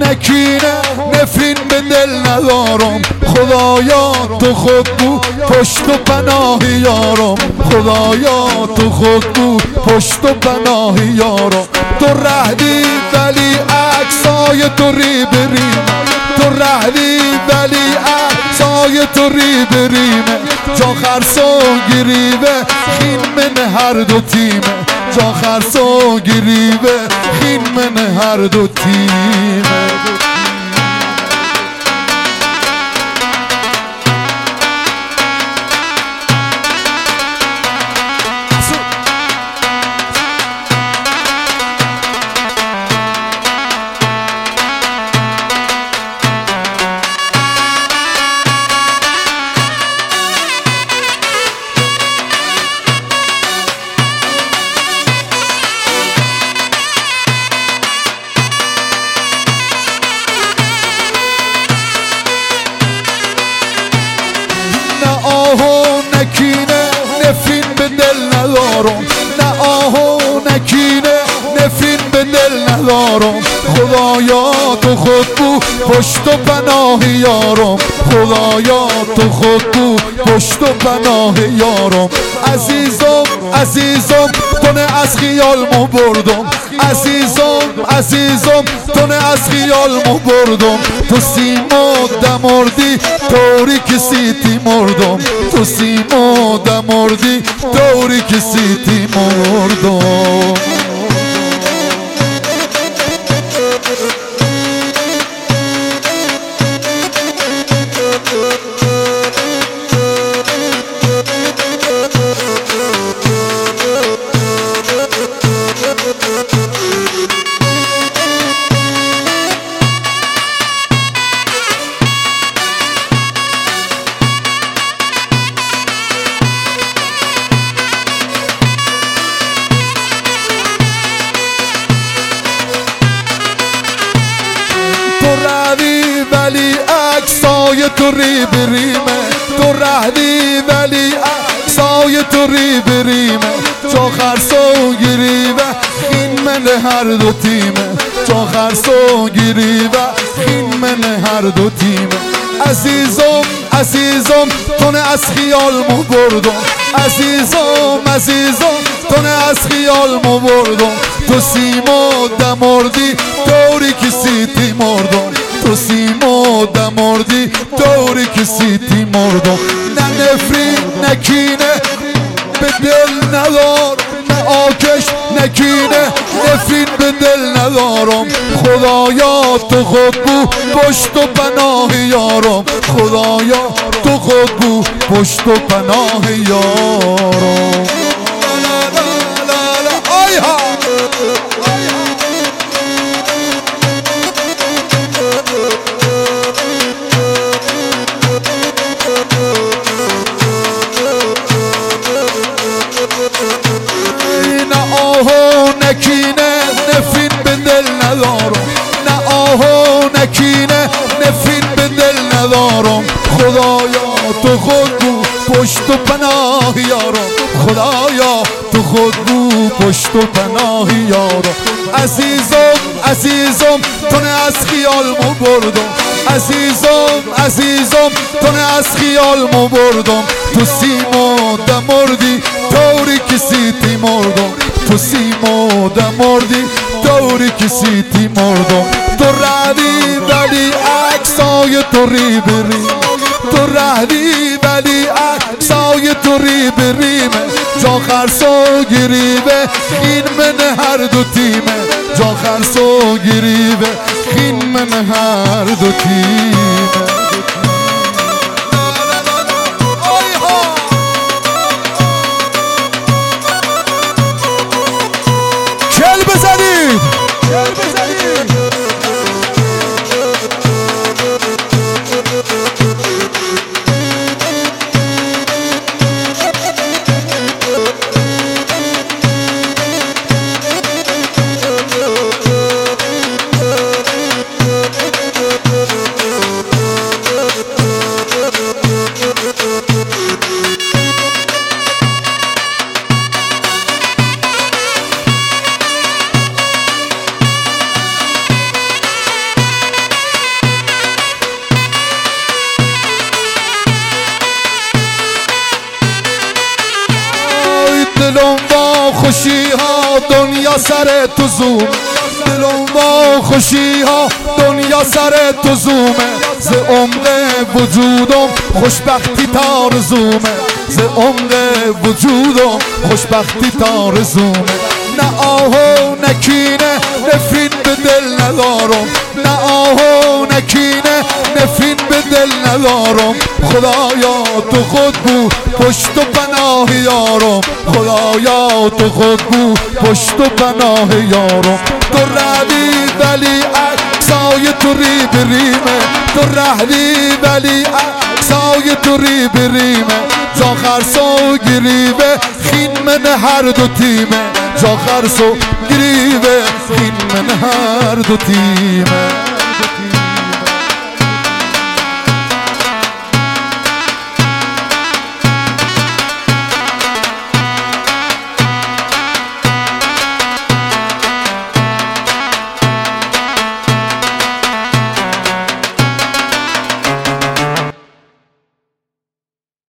نکینه نفرین به دل ندارم، خدایا تو خود بو پشت و پناه یارم، خدایا تو خود بو پشت و پناه یارم. تو رهدی ولی عکسای تو ری بریم، تو رهدی ولی عکسای تو ری بریمه، جا خرسا گریبه خین من هر دو تیمه، جا خرسا گریبه خین من هر دو تیمه. نکینه نفرین به دل ندارم، نه آه و نکینه نفرین به دل ندارم، خدایا تو خود بو پشت و پناه یارم، خدایا تو خود بو پشت و پناه یارم. عزیزم عزیزم تو نه از خیال مو بردم، عزیزم عزیزم تو نه از خیال مو بردم، تو سیما دمردی طوری که سیتی مردم، تو سیما دمردی طوری که سیتی مردم. ولی عکسای تو ری بریمه، تو رهدی ولی عکسای تو ری بریمه، جا خرسا گریبه خین من هر دو تیمه، جا خرسا گریبه خین من هر دو تیمه. عزیزم عزیزم تو نه از خیال مو بردم، عزیزم عزیزم تو نه از خیال مو بردم، تو سیما دمردی طوری که سیتی مردم، تو سیما دمردی طوری که سیتی مردم. نه نفرین نکینه به دل ندارم، نه آکش نکینه نفرین به دل ندارم، خدایا تو خود بو پشت و پناه یارم، خدایا تو خود بو پشت و پناه یارم. نکینه نفرین به دل ندارم، نه آه و نکینه نفرین به دل ندارم، خدایا تو خود بو پشت و پناه یارم، خدایا تو خود بو پشت و پناه یارم. عزیزم عزیزم تو نه از خیال مو بردم، عزیزم عزیزم تو نه از خیال مو بردم، تو سیما دمردی طوری که سیتی مردم، تو سیما دمردی طوری که سیتی مردم. تو رهدی ولی عکسای تو ری بریم، تو رهدی ولی عکسای تو ری بریمه، جا خرسا گریبه خین من هر دو تیمه، جا خرسا گریبه خین من هر دو تیمه. خوشی ها دنیا سر تو زوم دلم با خوشی ها دنیا سر تو زومه ز عمق وجودم خوشبختی تارزومه ز عمق وجودم خوشبختی تارزومه نه آه و نه کینه نفرین به دل ندارم نه آه و نه کینه نفرین به دل ندارم خدایا تو خود بود پشت و پناه یارم خدایا تو خود بود پشت و پناه یارم تو رهدی ولی عکسای تو ری بریمه تو رهدی ولی عکسای تو ری بریمه جا خرس و گریبه خین من هر دو تیمه جا خرس و گریبه خین من هر دو تیمه